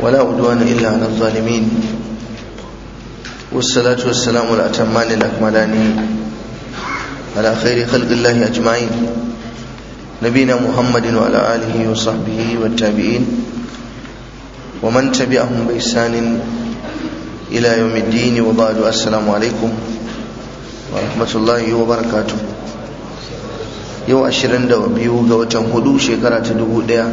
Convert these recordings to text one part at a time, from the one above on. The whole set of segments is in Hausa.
ولا عدوان إلا على الظالمين والصلاة والسلام الأتمان الأكملان على خير خلق الله أجمعين نبينا محمد وعلى آله وصحبه والتابعين ومن تبعهم بإحسان إلى يوم الدين وبعد. السلام عليكم ورحمة الله وبركاته. yau 22 ga watan hudu shekara ta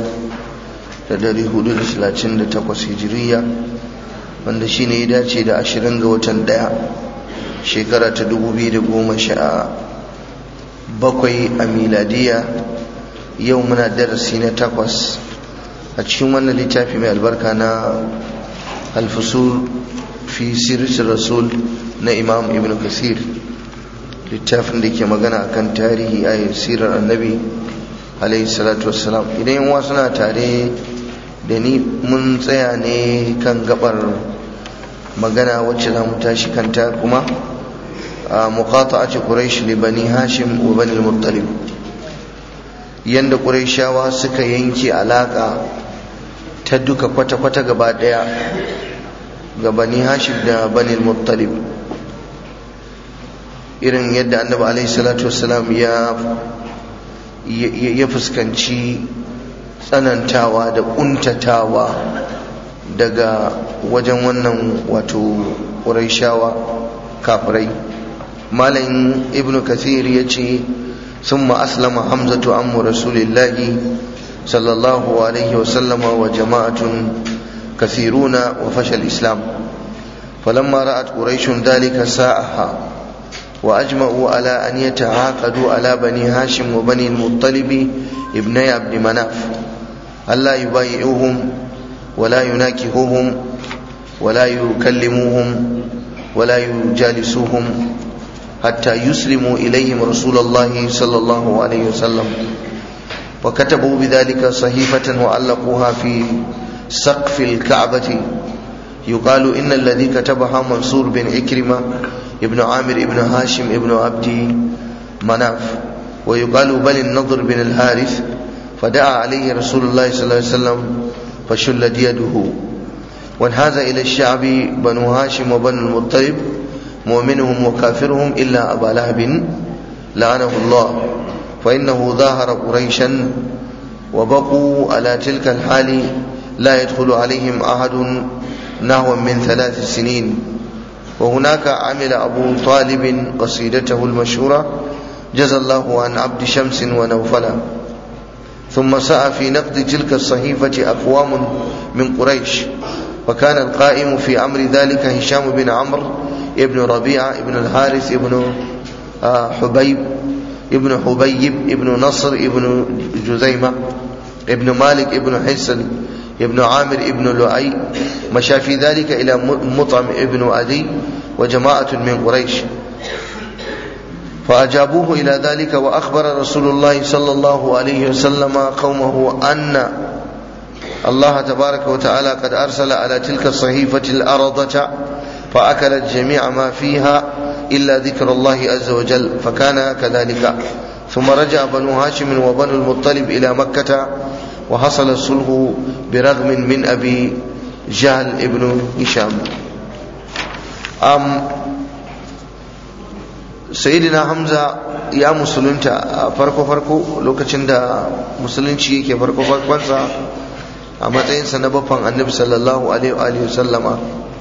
1438 hijiriya wanda shine ya dace da 20 ga watan 1 shekara ta 2017 a miladiya. Yau muna darasi na 8 a cikin wannan littafi mai albarka na al-fusul fi siratir rasul na Imam Ibn Kathir, littafin da ke magana akan tarihi a sirar annabi alaihi salatu wassalam. Idan yan suna tare da ni, mun tsaya ne kan gabar magana wacce za mu tashi kanta kuma a muqata'ati quraish li bani hashim wa bani al-muttalib, yanda quraishawa suka yanke alaka ta duka kwata-kwata gaba daya ga bani hashim da bani al-muttalib, irin yadda annabi alaihi salatu wassalam ya fuskanci tsanantawa da kuntatawa daga wajen wannan wato quraishawa kafirai. Malam Ibn Kathir yace summa aslama hamzatu ammu rasulillahi sallallahu alaihi wasallam wa jama'atun kathiruna wa fashal islam falamma ra'at quraishun dhalika sa'aha وأجمعوا على أن يتعاقدوا على بني هاشم وبني المطلب ابني عبد مناف ألا يبايعوهم ولا يناكحوهم ولا يكلموهم ولا يجالسوهم حتى يسلموا إليهم رسول الله صلى الله عليه وسلم. وكتبوا بذلك صحيفة وعلقوها في سقف الكعبة يقال إن الذي كتبها منصور بن عكرمة ابن عامر ابن هاشم ابن عبد مناف، ويقال بل النضر بن الحارث، فدعا عليه رسول الله صلى الله عليه وسلم فشلت يده. وانحاز إلى الشعب بنو هاشم وبنو المطلب مؤمنهم وكافرهم إلا أبا لهب لعنه الله، فإنه ظاهر قريشا وبقوا على تلك الحال لا يدخل عليهم أحد نحو من 3 سنين. وهناك عمل أبو طالب قصيدته المشهورة جزى الله عن عبد شمس ونوفلا. ثم سعى في نقد تلك الصحيفة أقوام من قريش، وكان القائم في أمر ذلك هشام بن عمرو ابن ربيعة ابن الحارث ابن حبيب ابن نصر ابن جزيمة ابن مالك ابن حسن ابن عامر ابن لؤي، مشى في ذلك إلى مطعم ابن عدي وجماعة من قريش فأجابوه إلى ذلك. وأخبر رسول الله صلى الله عليه وسلم قومه أن الله تبارك وتعالى قد أرسل على تلك الصحيفة الأرضة فأكلت جميع ما فيها إلا ذكر الله عز وجل، فكان كذلك. ثم رجع بنو هاشم وبنو المطلب إلى مكة وحصل الصلح برغم من أبي جهل ابن هشام. سيدنا حمزة يا مسلمتا farko lokacin da musulunci yake farkonsa a matsayinsa na baffan annabi sallallahu alaihi wa sallama.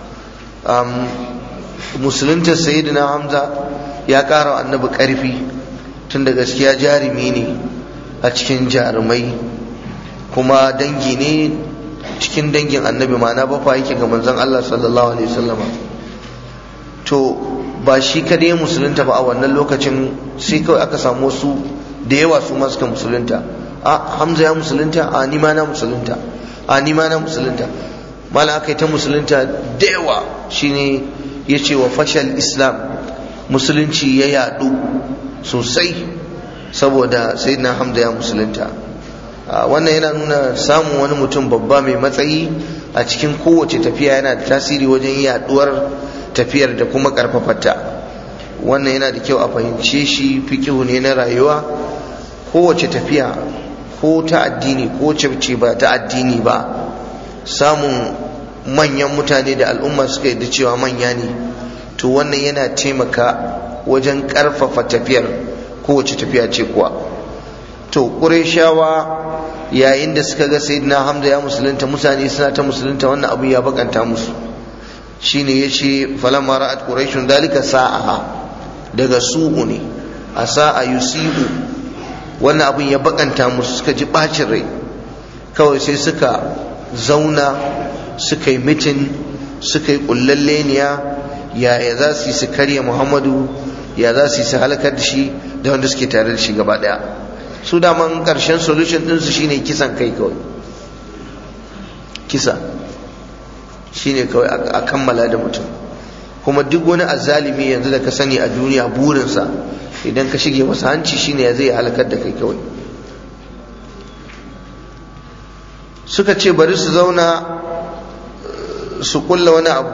Musulunta sayyidina Hamza ya ƙara annabi ƙarfi, tunda gaskiya jarumi ne a cikin jarumai, kuma dangi ne cikin dangin annabi, ma'ana bafa yake ga manzon Allah sallallahu alaihi wasallama. To ba shi kadai musulunta ba a wannan lokacin, sai kawai aka samu wasu da yawa su ma suka musulunta. Hamza ya musulunta, ni ma na musulunta, ni ma na musulunta. mala aka yi ta musulunta da yawa, shine yace wa fashal islam, musulunci ya yadu sosai saboda sayyidina Hamza ya musulunta. Wannan yana nuna samun wani mutum babba mai matsayi a cikin kowace tafiya yana da tasiri wajen yaduwar tafiyar da kuma karfafarta. Wannan yana da kyau a fahimce shi, fiqhu ne na rayuwa. Kowace tafiya, ko ta addini ko ce ba ta addini ba, samun manyan mutane da al'umma suka yadda cewa manya ne, to wannan yana taimaka wajen karfafa tafiyar kowace tafiya ce kuwa. to Qurayshawa yayin da suka ga sayyidina Hamza ya musulunta, mutane suna ta musulunta, wannan abu ya bakanta musu. shine yace falamma ra'at quraishun dalika sa'aha, daga su'u ne a sa'a yusi'u, wannan abun ya bakanta musu, suka ji bacin rai. kawai sai suka zauna suka yi mitin, suka yi kullalleniya yaya za su yi su karya Muhammadu, ya za su yi su halakar da shi da wanda suke tare da shi gaba daya. su daman karshen solution ɗinsu shine kisan kai, kawai kisa shine kawai a kammala da mutum. kuma duk wani azzalimi yanzu da ka sani a duniya burinsa idan ka shige masa hanci shine ya zai halakar da kai kawai. suka ce bari su zauna su kulla wani abu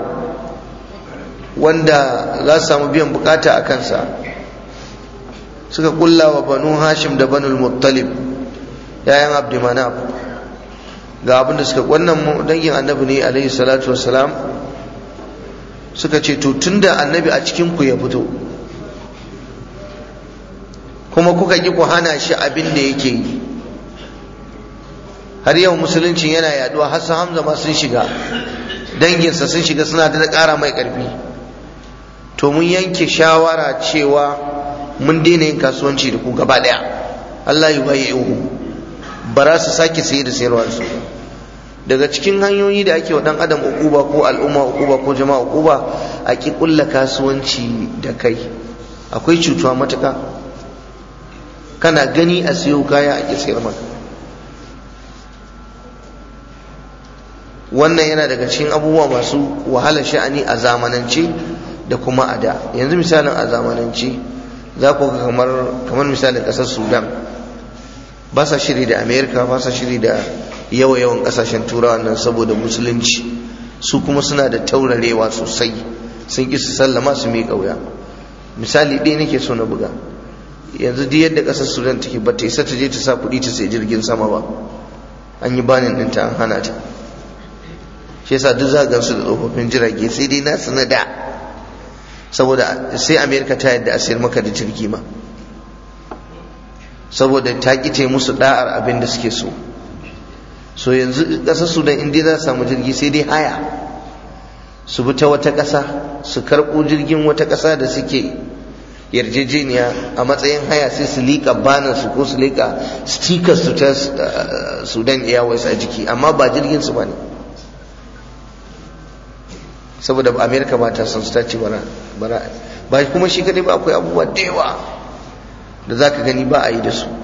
wanda za su samu biyan bukata a kansa. suka kulla wa banu hashim da banu muttalib yayan abdumanaf ga abin da suka, wannan dangin annabi ne alaihi salatu wassalam. suka ce to tunda annabi a cikin ku ya fito kuma kuka ki ku hana shi abin da yake yi, har yau musulunci yana yaduwa, har su Hamza ma sun shiga, danginsa sun shiga, suna da ƙara mai ƙarfi. to mun yanke shawara cewa mun daina yin kasuwanci da ku gaba ɗaya, Allah ya bayi uhu, ba za su sake saye da sayarwa su. daga cikin hanyoyi da ake wa ɗan adam uquba ko al'umma uquba ko jama'a uquba, a ki kulla kasuwanci da kai, akwai cutuwa matuƙa. kana gani a siyo kaya a ki sayar maka. wannan yana daga cikin abubuwa masu wahalar sha'ani a zamanance da kuma a da. yanzu misalin a zamanance za ku ga kamar misalin ƙasar Sudan, ba sa shiri da Amerika, ba sa shiri da yawan ƙasashen turawa nan saboda musulunci. su kuma suna da taurarewa sosai, sun ƙi su sallama su miƙa wuya. misali ɗaya nake so na buga. yanzu duk yadda ƙasar Sudan take, ba ta isa ta je ta sa kuɗi ta sai jirgin sama ba, an yi banin ɗinta an hana ta. shi yasa duk za su da tsofaffin jirage, sai dai nasu na da, saboda sai Amerika ta yadda a sayar maka da jirgi ma, saboda ta ƙice musu da'ar abin da suke so. so yanzu ƙasar Sudan in dai za su samu jirgi sai dai haya, su bi ta wata ƙasa su karɓo jirgin wata ƙasa da suke yarjejeniya a matsayin haya, sai su liƙa banar su ko su liƙa stickers su ta Sudan Airways a jiki, amma ba jirgin su ba ne, saboda Amerika ba ta son su, ta ce ba kuma shi kadai ba, akwai abubuwa da yawa da za ka gani ba a yi da su.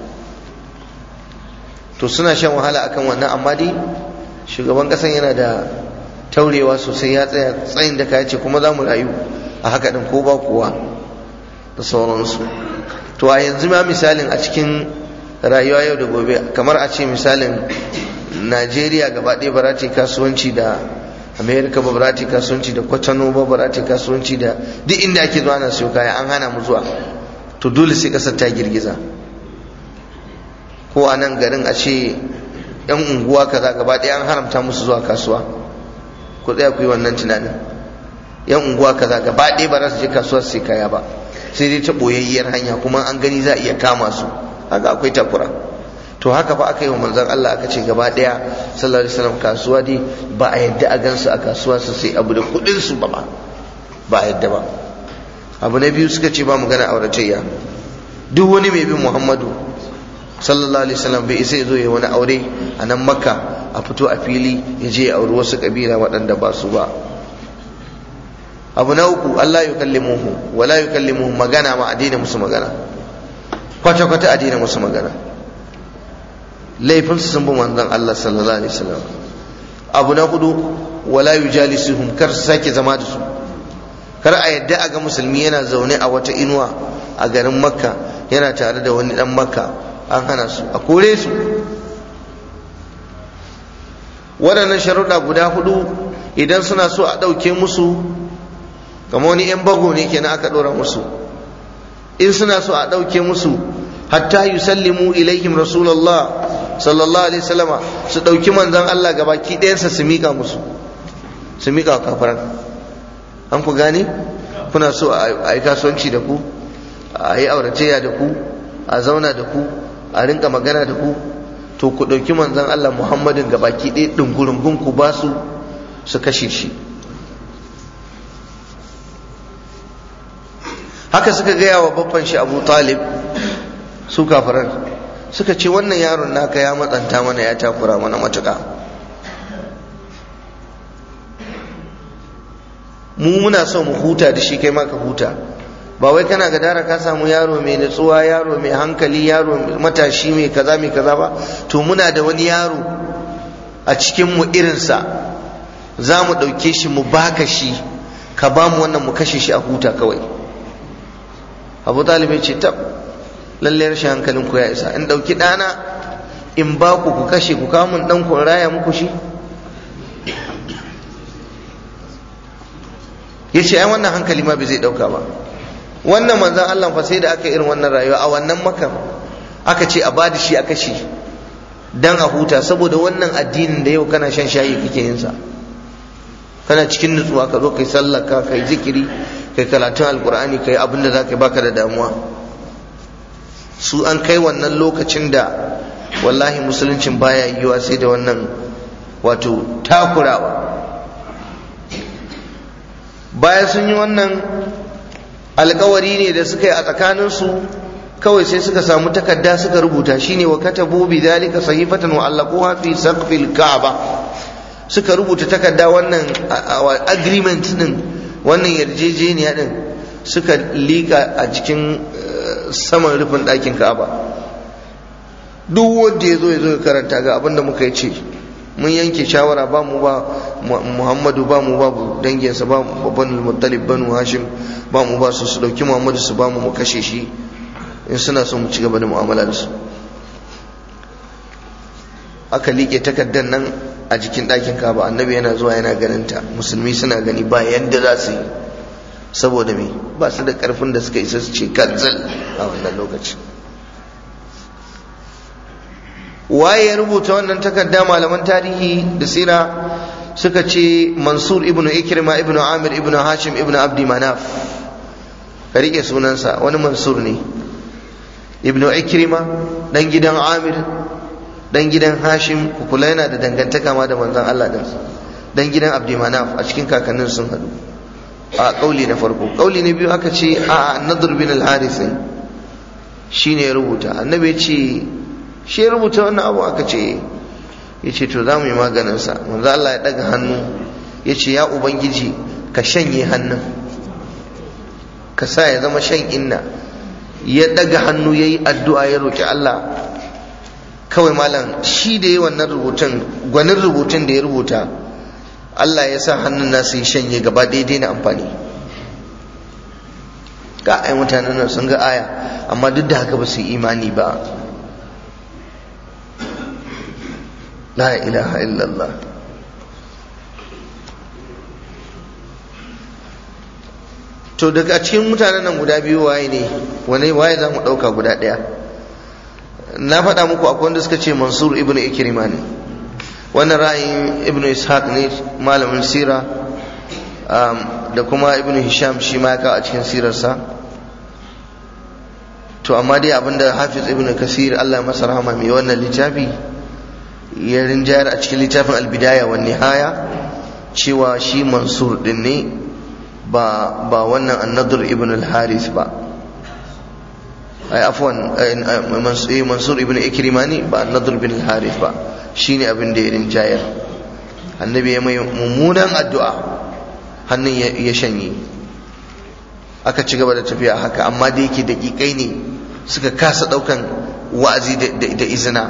to suna shan wahala akan wannan, amma dai shugaban kasan yana da taurewa sosai, ya tsaya tsayin da ka ce kuma za mu rayu a haka din ko ba kowa da sauransu. to a yanzu ma misalin a cikin rayuwa yau da gobe, kamar a ce misalin Najeriya gaba ɗaya ba za ta yi kasuwanci da Amerika ba, ba za ta yi kasuwanci da Kwatano ba, ba za ta yi kasuwanci da duk inda ake zuwa na siyo kaya, an hana mu zuwa. to dole sai kasar ta girgiza. ko a nan garin a ce yan unguwa kaza gaba ɗaya an haramta musu zuwa kasuwa, ku tsaya ku yi wannan tunanin. yan unguwa kaza gaba ɗaya ba za su je kasuwa su sai kaya ba, sai dai ta boyayyiyar hanya, kuma an gani za a iya kama su, haka akwai takura. to haka fa aka yi wa manzon Allah, aka ce gaba ɗaya sallallahu alaihi wasallam kasuwa dai ba a yadda a gansu a kasuwa su sai abu da kuɗin su ba a yadda ba. abu na biyu suka ce ba magana auratayya. duk wani mai bin Muhammadu sallallahu alaihi wasallam bai isa ya zo ya wani aure a nan Makka a fito a fili ya je ya auri wasu kabila waɗanda ba su ba. abu na uku, Allah ya kallimuhu wala ya kallimuhu, magana ma a daina musu magana, kwata-kwata a daina musu magana. laifinsu sun bi manzon Allah sallallahu alaihi wasallam. abu na hudu, wala yujalisuhum, kar su sake zama da su, kar a yadda a ga musulmi yana zaune a wata inuwa a garin Makka yana tare da wani dan Makka, an hana su, a kore su. waɗannan sharuɗa guda hudu idan suna so a ɗauke musu, kama wani 'yan bago ne kenan aka ɗora musu, in suna so a ɗauke musu hatta yusallimu ilaihim rasulullah sallallahu alaihi wasallama, su ɗauki manzon Allah gabaki ɗayansa su miƙa musu. su mika wa kafiran. An ku gane? Kuna so a yi kasuwanci da ku, a yi auratayya da ku, a zauna da ku, a rinka magana da ku, to ku ɗauki manzon Allah Muhammadin gabaki ɗaya ɗungurungun ku ba su kashe shi. Haka suka gaya wa babban shi Abu Talib, su kafiran suka ce wannan yaron naka ya matsanta mana, ya takura mana matuƙa, mu muna so mu huta da shi, kai ma ka huta. Ba wai kana gadara ka samu yaro mai nutsuwa, yaro mai hankali, yaro matashi mai kaza ba, to muna da wani yaro a cikin mu irinsa, za mu ɗauke shi mu baka shi, ka ba mu wannan mu kashe shi a huta kawai. Abu Talib ya ce tab, lalle rashin hankalin ku ya isa, in ɗauki ɗana in ba ku kashe, ku kawo mun ɗan ku raya muku shi. Ya ce ai wannan hankali ma bai zai ɗauka ba. Wannan manzan Allah fa sai da aka irin wannan rayuwa a wannan Makka, aka ce a bada shi a kashe dan a huta, saboda wannan addinin da yau kana shan shayi kake yin sa, kana cikin nutsuwa ka zo kai sallah ka kai zikiri kai karatun alkur'ani kai abin da zaka baka da damuwa. Su an kai wannan lokacin da wallahi musuluncin baya yiwa sai da wannan wato takurawa. Bayan sun yi wannan alkawari ne da suka yi a tsakaninsu, kawai sai suka samu takarda suka rubuta, shine wa katabu bi dhalika sahifatan wa allaquha fi saqfil ka'ba. Suka rubuta takarda, wannan agreement din, wannan yarjejeniya din, suka lika a cikin saman rufin ɗakin Ka'aba. Duk wanda ya zo ya karanta ga abin da muka yi ce, mun yanke shawara ba mu ba Muhammadu, ba mu ba danginsa, ba mu banu Muttalib, banu Hashim, ba mu ba su dauki Muhammadu su ba mu kashe shi in suna so mu ci gaba da mu'amala da su. Aka liƙe takardar nan a jikin ɗakin Ka'aba, annabi yana zuwa yana ganin ta, musulmi suna gani, ba yadda za su yi, saboda me, ba su da ƙarfin da suka isa su ce kanzal a wannan lokaci. Waye ya rubuta wannan takarda? Malaman tarihi da sira suka ce Mansur ibn Ikrima ibn Amir ibn Hashim ibn Abdi Manaf. Ka rike sunansa, wani Mansur ne ibn Ikrima, dan gidan Amir, dan gidan Hashim, kula yana da dangantaka ma da manzon Allah din, dan gidan Abdi Manaf, a cikin kakannin sun hadu. A kauli na farko. Kauli na biyu aka ce a Nadr bin al-Harith shine ya rubuta. Annabi ya ce shi ya rubuta wannan abu, aka ce ya ce to za mu yi maganinsa. manzo Allah ya daga hannu ya ce ya ubangiji ka shanye hannun, ka sa ya zama shan inna. Ya daga hannu ya yi addu'a ya roƙi Allah. Kawai malam shi da ya wannan rubutun, gwanin rubutun da ya rubuta, Allah ya sa hannun nasu yi shanye gaba daidai na amfani. Ga ai mutanen nan sun ga aya, amma duk da haka ba su yi imani ba. La ilaha illallah. To daga cikin mutanen nan guda biyu waye ne, waye za mu ɗauka guda ɗaya? Na faɗa muku akwai wanda suka ce Mansur ibn Ikrima ne, wannan ra'ayin ibn Ishaq ne malamin sira, da kuma ibn Hisham shi ma ya kawo a cikin sirarsa. To amma dai abinda Hafiz ibn Kasir Allah masa rahama mai wannan littafi ya rinjayar a cikin littafin Al-Bidaya wa Nihaya cewa shi Mansur din ne, ba wannan An-Nadr ibn al-Harith ba. Ai afwan, Mansur ibn Ikrima ne, ba An-Nadr ibn al-Harith ba. Shine abin da ya rinjayar. Annabi ya mai mummunan addu'a, hannun ya shanye, aka ci gaba da tafiya haka. Amma da yake daƙiƙai ne, suka kasa ɗaukan wa'azi da izina.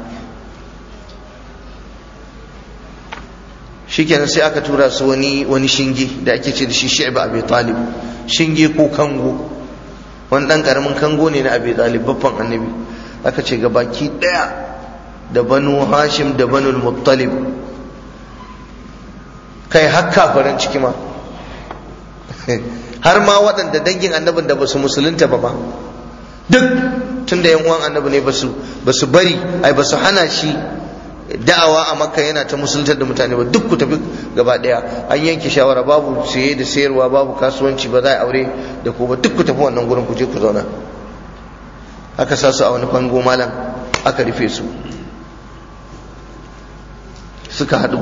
Shikenan sai aka tura su wani shinge da ake ce da shi Shi'b Abi Talib, shinge ko kango, wani dan karamin kango ne na Abi Talib babban annabi. Aka ce ga baki daya da Banu Hashim da Banu Muttalib, kai har kafiran ciki ma, har ma waɗanda dangin annabin da basu musulunta ba duk tunda yan uwan annabi ne basu bari, ai basu hana shi da'awa a Makka yana ta musuluntar da mutane ba, duk ku tafi gaba daya. An yanke shawara babu saye da sayarwa, babu kasuwanci, ba za a aure da ku ba, duk ku tafi wannan gurin ku je ku zauna. Aka sa su a wani fango malam, aka rufe su, suka haɗu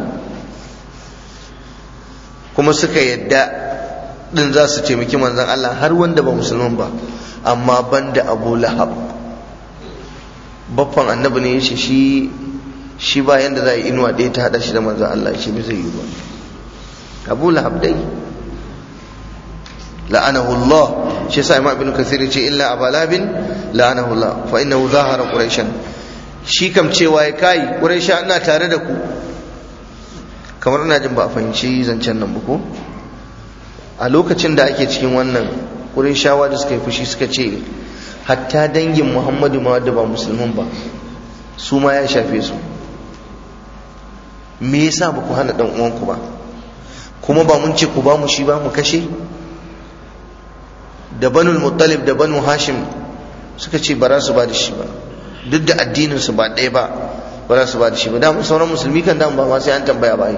kuma suka yadda din za su taimaki manzon Allah har wanda ba musulman ba, amma banda Abu Lahab. Baffan annabi ne yace shi ba yanda za a yi inuwa ɗaya ta haɗa shi da manzon Allah, shi bai zai yi ba. Abu Lahab dai la'anahu Allah. shi yasa Imam Ibn Kathir yace illa Abu Lahabin la'anahu Allah fa innahu zahara Quraishan. Shi kam cewa ya kai Quraisha ina tare da ku. Kamar ina jin ba a fahimci zancen nan ba ko? A lokacin da ake cikin wannan, Qurayshawa da suka yi fushi suka ce hatta dangin Muhammadu ma da ba musulman ba su ma ya shafe su. Me yasa ba ku hana dan uwanku ba? Kuma ba mun ce ku ba mu shi ba mu kashe? Da Banul Muttalib da Banu Hashim suka ce ba za su ba da shi ba, duk da addinin su ba ɗaya ba, ba za su ba da shi ba. Da sauran musulmi kan da ba ma sai an tambaya ba.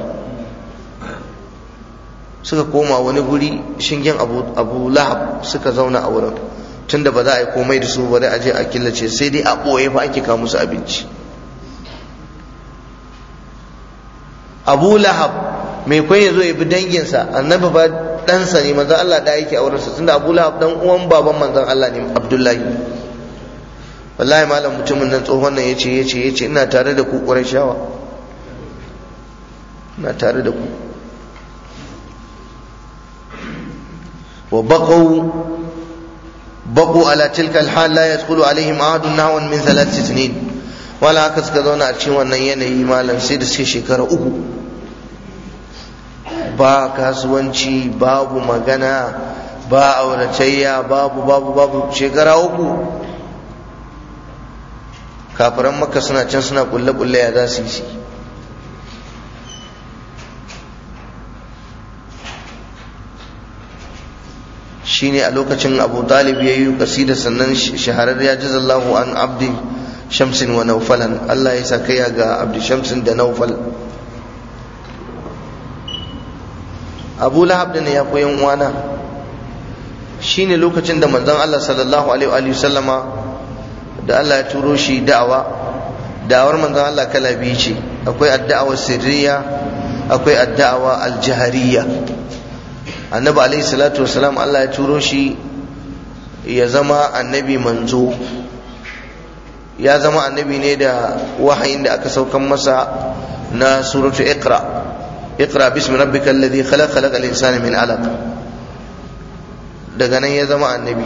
Suka koma wani guri shingen Abu Lahab suka zauna a wurin, tunda ba za a yi komai da su ba, dai a je a killace, sai dai a ɓoye fa ake kawo musu abinci. Abu Lahab mai kwan ya zo ya bi danginsa, annabi ba ɗansa ne, manzon Allah da yake aurensa, tunda Abu Lahab dan uwan baban manzon Allah ne, Abdullahi. Wallahi malam mutumin nan tsohon nan yace ina tare da ku Qurayshawa, ina tare da ku. Wa baqu ala tilka alhal la yadkhulu alaihim ahadun nahwan min 3 sinin. Wala haka suka zauna a cikin wannan yanayi malam sai da suke shekara 3 ba kasuwanci, babu magana, ba auratayya, babu shekara 3. Kafiran Makka suna can suna kulle ya za su yi. Shine a lokacin Abu Talib ya yi kasida sannan shaharar ya jazallahu an abdi shamsin wa naufalan. Allah ya sa kai ga abdi shamsin da naufal. Abu Lahab da ne ya koyan uwana, shine lokacin da manzon Allah sallallahu alaihi wa sallama da Allah ya turo shi da'awar manzon Allah kala biyu ce, akwai addawa sirriya, akwai addawa aljahariya. Annabi alaihi salatu wasalam Allah ya turo shi ya zama annabi manzo, ya zama annabi ne da wahayin da aka saukan masa na suratu iqra bismi rabbikal ladhi khalaqal insana min alaq. Daga nan ya zama annabi.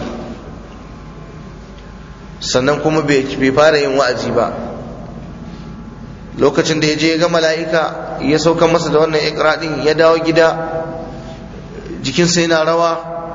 Sannan kuma bai fara yin wa'azi ba. Lokacin da ya je ga mala'ika ya saukan masa da wannan iqra din, ya dawo gida jikinsa yana rawa,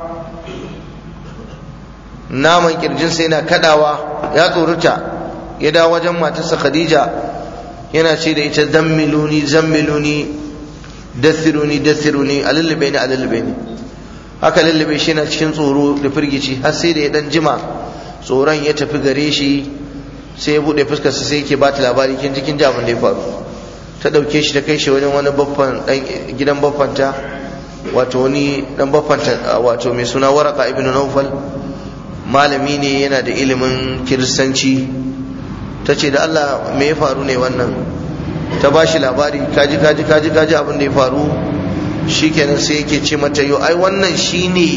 naman kirjinsa yana kadawa, ya tsorata. Ya dawo wajen matarsa Khadija yana ce da ita zammiluni dathiruni alullube ni. Haka lullube shi yana cikin tsoro da firgici, har sai da ya dan jima tsoron ya tafi gare shi, sai ya bude fuskarsa sai yake bata labari, kin ji abin da ya faru. Ta dauke shi ta kai shi wajen wani baffan gidan baffanta, wato wani dan baffanta wato mai suna Waraka ibn Nawfal, malami ne yana da ilimin kiristanci. Ta ce da Allah me ya faru ne wannan? Ta ba shi labari, kaji abin da ya faru. Shikenan sai yake ce mata yo ai wannan shine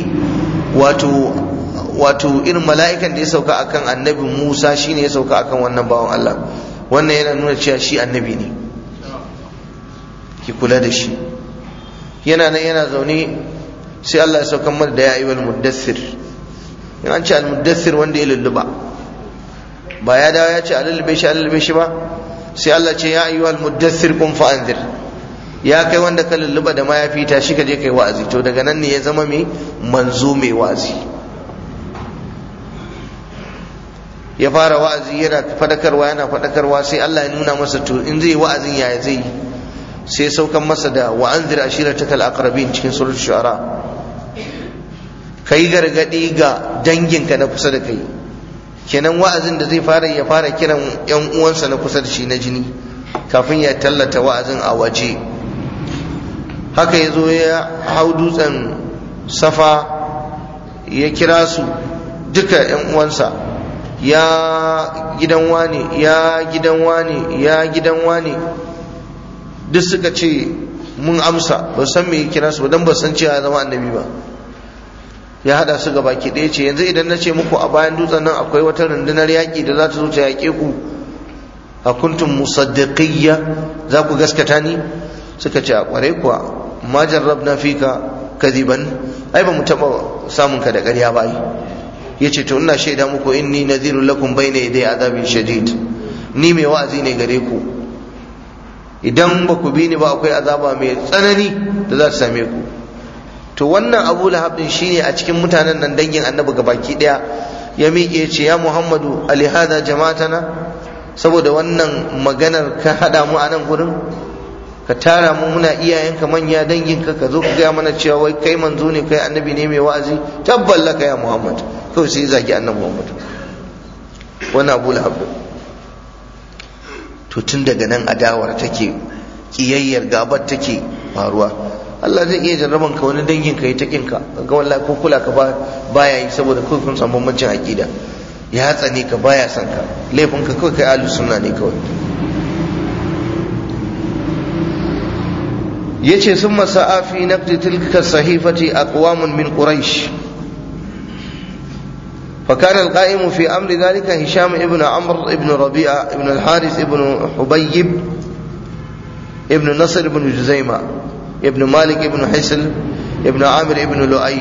wato irin mala'ikan da ya sauka akan annabi Musa shine ya sauka akan wannan bawan Allah. Wannan yana nuna cewa shi annabi ne, ki kula da shi. Yana nan yana zaune sai Allah ya sauka mata da ya ayyuhal muddathir. Yana ce al-muddathir wanda ya lulluba, ba ya dawo ya ce a lullube shi ba, sai Allah ce ya ayyuhal muddathir qum fa anzir. Ya kai wanda ka lulluba da mayafi, ta shi ka je kai wa'azi. To daga nan ne ya zama mai manzo mai wa'azi. Ya fara wa'azi yana fadakarwa sai Allah ya nuna masa to in zai wa'azin yaya zai, sai saukan masa da wa anzir ashiratakal aqrabin cikin suratul shu'ara. Kai gargadi ga danginka na kusa da kai. Kenan wa'azin da zai fara, ya fara kiran yan uwansa na kusa da shi na jini, kafin ya tallata wa'azin a waje. Haka ya zo ya hau dutsen Safa ya kira su duka 'yan uwansa, ya gidan wane, ya gidan wane, ya gidan wane, duk suka ce mun amsa. ba san me ya kira su ba dan ba san cewa ya zama annabi ba. Ya hada su gaba ki ɗaya ce yanzu idan na ce muku a bayan dutsen nan akwai wata rundunar yaƙi da za ta zo ta yaƙe ku, a kuntum musaddiqiyya, za ku gaskata ni? Suka ce a kware kuwa, ma jarrabna fika kadiban, ai ba mu taɓa samun ka da ƙarya ba. Yace to ina shaida muku inni nadhirul lakum bayna yaday adabin shadid, ni mai wa'azi ne gare ku, idan ba ku bi ni ba akwai azaba mai tsanani da za ta same ku. To wannan Abu Lahab din shine a cikin mutanen nan dangin Annabi gabaki daya ya miƙe ce ya Muhammadu alihada jama'atana, saboda wannan maganar ka hada mu a nan gurin, ka tara mu muna iyayenka manya danginka, ka zo ka gaya mana cewa wai kai manzo ne, kai annabi ne mai wa'azi, tabballaka ya Muhammad. Kawai sai zagi annabi Muhammad, wannan Abu Lahab. To tun daga nan adawar take, kiyayyar gabar take faruwa. Allah zai iya jarraban ka wani dangin ka yi ta kinka, ga wallahi ko kula ka baya yi saboda kawai kun san bambancin aqida, ya tsane ka baya san ka, laifin ka kawai kai ahlus sunna ne kawai. yace summa sa'a fi naqdi tilka sahifati aqwamun min quraish فكان القائم في أمر ذلك هشام ابن عمرو ابن ربيعة ابن الحارث ابن حبيب ابن نصر ابن جزيمة ابن مالك ابن حسل ابن عامر ابن لؤي.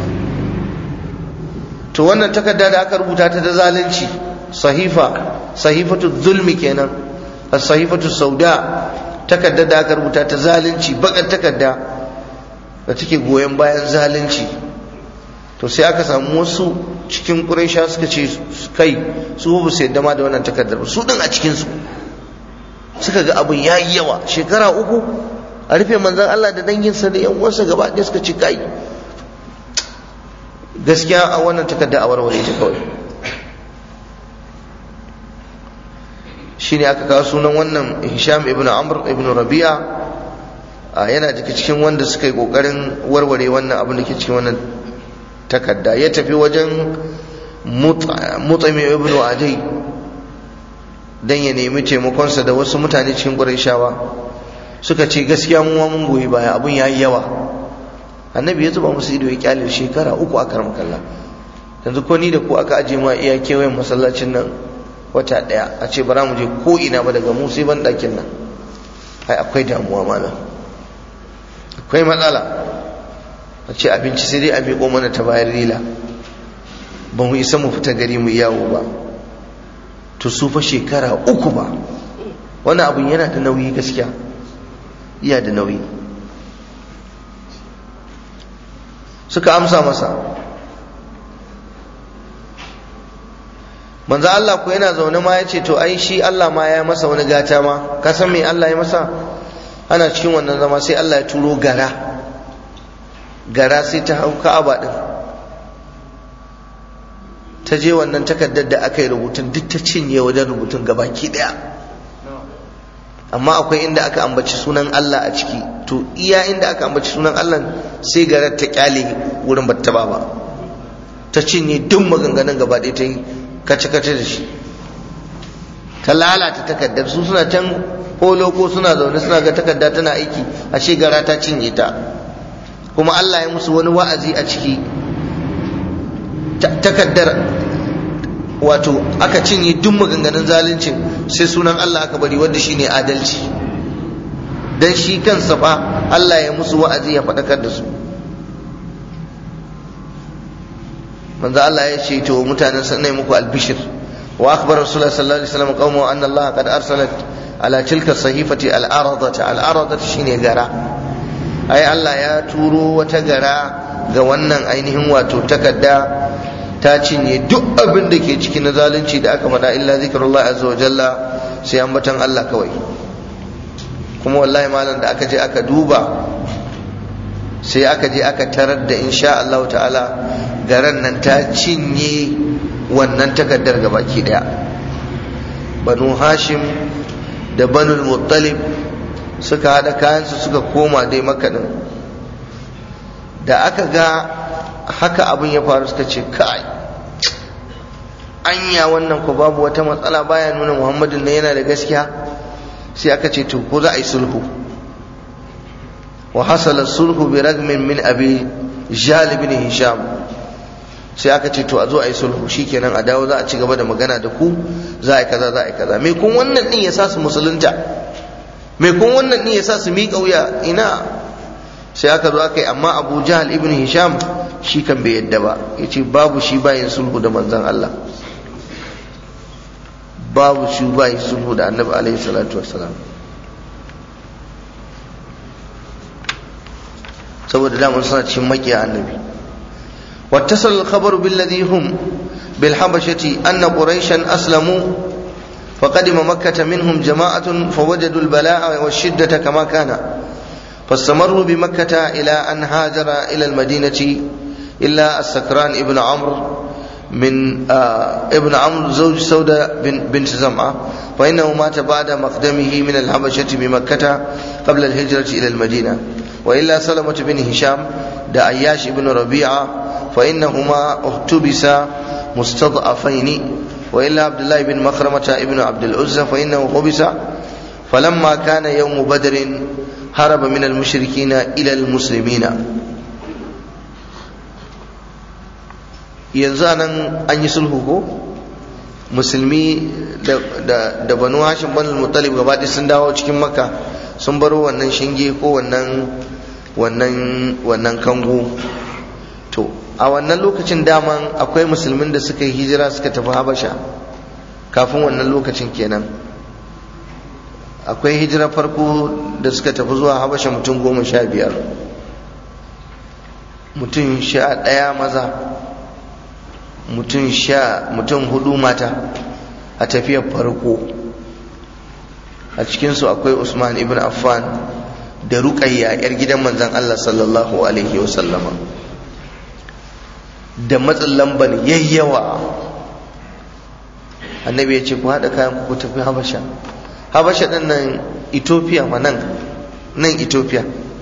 to wannan takarda da aka rubuta ta da zalunci, sahifatu zulmi kenan, as-sahifatu sauda, takarda da aka rubuta ta zalunci, bakar takarda da take goyon bayan zalunci. To sai aka samu wasu cikin Quraysha suka ce kai su ba su yadda ma da wannan takardar ba, su din a cikin su suka ga abun yayi yawa, shekara 3 a rufe manzon Allah da danginsa da yan uwansa gaba ɗaya, suka ce kai gaskiya a wannan takarda a warware ta kawai. Shine aka kawo sunan wannan Hisham ibn Amr ibn Rabi'a, yana cikin wanda suka yi kokarin warware wannan abin da ke cikin wannan takarda. Ya tafi wajen Mut'im ibn Adi dan ya nemi taimakonsa da wasu mutane cikin Qurayshawa. Suka ce gaskiya mu mun goyi baya, abun yayi yawa. Annabi ya zuba musu ido ya kyale, shekara 3 a karam kallah. Yanzu ko ni da ku aka aje mu iya kewayen masallacin nan wata daya, a ce bara mu je ko ina ba daga mu sai ban dakin nan, ai akwai damuwa malam, akwai matsala. A ce abinci sai dai a miƙo mana ta bayan rila, ba mu isa mu fita gari mu yawo ba. To su fa shekara 3 ba, wannan abun yana da nauyi gaskiya, iya da nauyi. Suka amsa masa. Manzo Allah ko yana zaune ma yace to ai shi Allah ma ya masa wani gata ma, ka san me Allah ya masa? Ana cikin wannan zama sai Allah ya turo gara sai ta hau Ka'aba din, ta je wannan takaddar da aka yi rubutun duk ta cinye wajen rubutun gabaki daya. Amma akwai inda aka ambaci sunan Allah a ciki, to iya inda aka ambaci sunan Allah sai garar ta kyale wurin batta ba, ta cinye duk maganganun gaba ɗaya, ta yi kace-kace da shi, ta lalata takaddar. Su suna can holo ko suna zaune suna ga takarda tana aiki, ashe gara ta cinye ta. Kuma Allah ya musu wani wa'azi a ciki, takaddar wato aka cinye duk maganganun zaluncin, sai sunan Allah aka bari, wanda shine adalci. Dan shi kansa fa Allah ya musu wa'azi ya faɗakar da su. manzo Allah ya ce to mutanen sanai muku albishir. Wa akhbara rasulullah sallallahu alaihi wasallam qaumu anna Allah qad arsalat ala tilka sahifati al-aradat shine gara, ai Allah ya turo wata gara ga wannan ainihin wato takadda, ta cinye duk abin da ke ciki na zalunci da aka faɗa, illa zikrullah azza wa jalla, sai ambatan Allah kawai. Kuma wallahi malam da aka je aka duba, sai aka je aka tarar da insha Allah ta'ala garan nan ta cinye wannan takaddar gabaki daya. Banu Hashim da banul muttalib suka haɗa kayansu suka koma dai Makka din. Da aka ga haka abin ya faru suka ce kai anya wannan ko babu wata matsala, baya nuna Muhammadin ne yana da gaskiya. sai aka ce to ko za a yi sulhu. wa hasala sulhu bi ragmin min abi Jahl ibn Hisham. sai aka ce to a zo a yi sulhu, shikenan a dawo za a ci gaba da magana da ku, za a yi kaza za a yi kaza. me kun wannan din ya sa su musulunta, me kun wannan din ya sa su miƙa wuya, ina. sai aka zo aka yi, amma Abu Jahl ibn Hisham shi kan bai yadda ba, yace babu shi bayin sulhu da manzon Allah, babu shi bayin sulhu da Annabi alaihi salatu wassalam. saboda da mun suna cikin makiya Annabi. wattasal al-khabaru billadhi hum bil habashati anna quraishan aslamu فقدم مكة منهم جماعة فوجدوا البلاء والشدة كما كان فاستمروا بمكة إلى أن هاجر إلى المدينة إلا السكران ابن عمرو من ابن عمرو زوج سودة بنت زمعة، فإنه مات بعد مقدمه من الحبشة بمكة قبل الهجرة إلى المدينة. وإلا سلمة بن هشام دا عياش بن ربيعة فإنهما احتبسا مستضعفين. وإلا عبد الله بن مخرمة ابن عبد العزى فإنه حبس، فلما كان يوم بدر هرب من المشركين إلى المسلمين. yanzu anan an yi sulhu ko musulmi da banu hashim banu muttalib gaba ɗaya sun dawo cikin makka, sun baro wannan shinge ko wannan kango. to a wannan lokacin daman akwai musulmin da suka yi hijira suka tafi habasha kafin wannan lokacin kenan. akwai hijira farko da suka tafi zuwa habasha mutum 15, mutum 11 maza, mutum 4 mata a tafiyar farko. a cikinsu akwai Usman ibn Affan da Ruqayya yar gidan manzon Allah sallallahu alaihi wasallama. da matsin lamban yayyawa Annabi ya ce ku haɗa kayan ku tafi habasha. habasha din nan Ethiopia ma nan Ethiopia,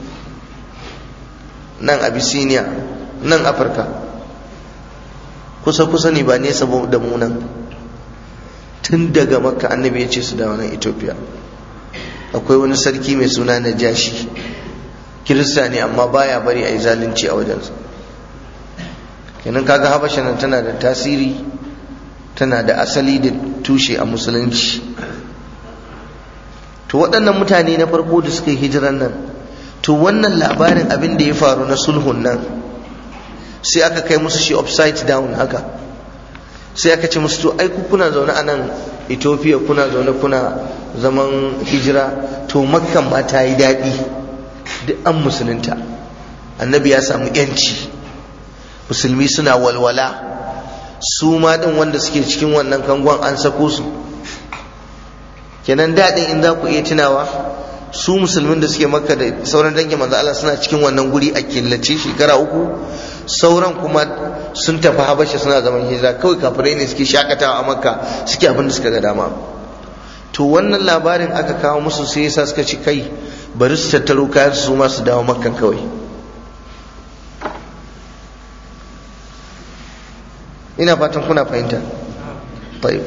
nan Abyssinia, nan Afirka, kusa ne ba nesa da mu nan. tun daga Makka Annabi ya ce su da wannan Ethiopia. akwai wani sarki mai suna Najashi, Kirista ne amma baya bari a yi zalunci a wajensa. kenan kaga habasha nan tana da tasiri, tana da asali da tushe a musulunci. to waɗannan mutane na farko da suka yi hijiran nan, to wannan labarin abin da ya faru na sulhun nan sai aka kai musu shi upside down haka. sai aka ce musu to ai ku kuna zaune a nan Ethiopia, kuna zaune kuna zaman hijira, to Makkan ma ta yi daɗi, duk an musulunta, Annabi ya samu yanci, musulmi suna walwala, su ma din wanda suke cikin wannan kangon an sako su. kenan daɗin in za ku iya tunawa, su musulmin da suke Makka da sauran dangin manzo Allah suna cikin wannan guri a killace shekara 3, sauran kuma sun tafi habasha suna zaman hijira, kawai kafirai ne suke shakatawa a Makka suke abin da suka ga dama. to wannan labarin aka kawo musu, sai yasa suka ci kai bari su tattaro kayan su ma su dawo Makka kawai. ina fatan kuna fahimta. tayyib